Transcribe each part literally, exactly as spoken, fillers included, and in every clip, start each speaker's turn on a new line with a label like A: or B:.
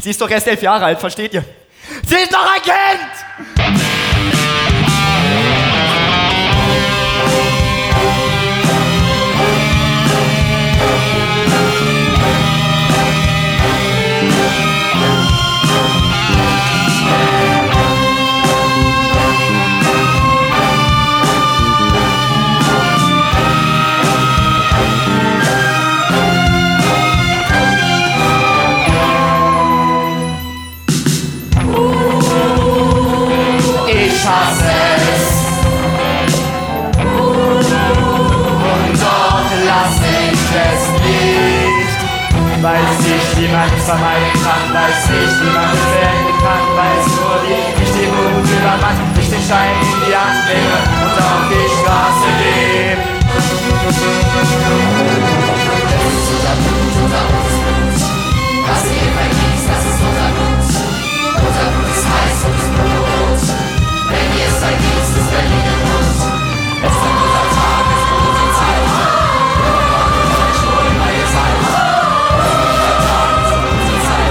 A: Sie ist doch erst elf Jahre alt, versteht ihr? Sie ist doch ein Kind! Ich hasse es. Und doch lass ich es nicht. Weiß nicht, wie man es vermeiden kann, weiß nicht, wie man es beenden kann, weiß nur, wie ich den Mut übermannt, ich den Schein in die Hand nehme und auf die Straße gehe.
B: Das ist unser Blut, unser Blut. Was ihr vergießt, das ist unser Blut. Unser Blut ist heiß und ist blut. Wenn ihr es vergießt, ist Berlin im Mund. Es ist unser Tag, es ist unsere Zeit. Wir wollen euch wohl, weil ihr seid. Es ist unser Tag, es ist unsere Zeit.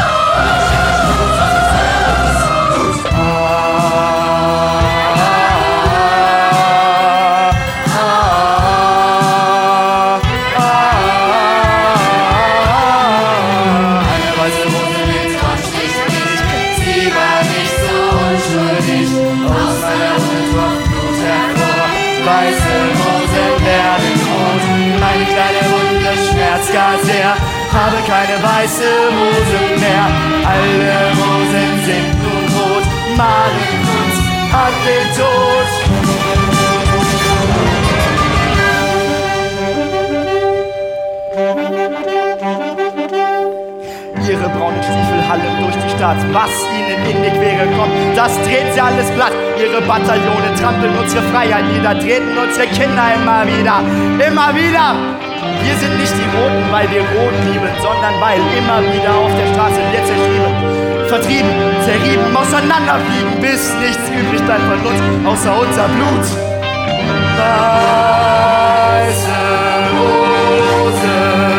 A: Eine weiße Rose weht und sticht mich. Sie war nicht so unschuldig. Aus meiner Wunde tropft Blut hervor. Weiße Rosen werden rot. Meine kleine Wunde schmerzt gar sehr. Habe keine weiße Rose mehr. Alle Rosen sind nun rot. Malen uns an den Tod. Ihre braunen Stiefel hallen durch die Stadt. Was ihnen in die Quere kommt, das dreht sie alles platt. Ihre Bataillone trampeln unsere Freiheit nieder, treten unsere Kinder immer wieder, immer wieder. Wir sind nicht die Roten, weil wir Rot lieben, sondern weil immer wieder auf der Straße wir zerschrieben, vertrieben, zerrieben, auseinanderfliegen, bis nichts übrig bleibt von uns, außer unser Blut. Weiße Rosen.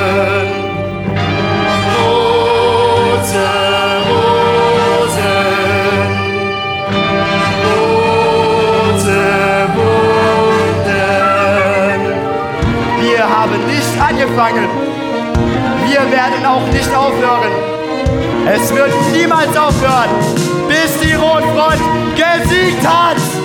A: Wir haben nicht angefangen. Wir werden auch nicht aufhören. Es wird niemals aufhören, bis die Rotfront gesiegt hat.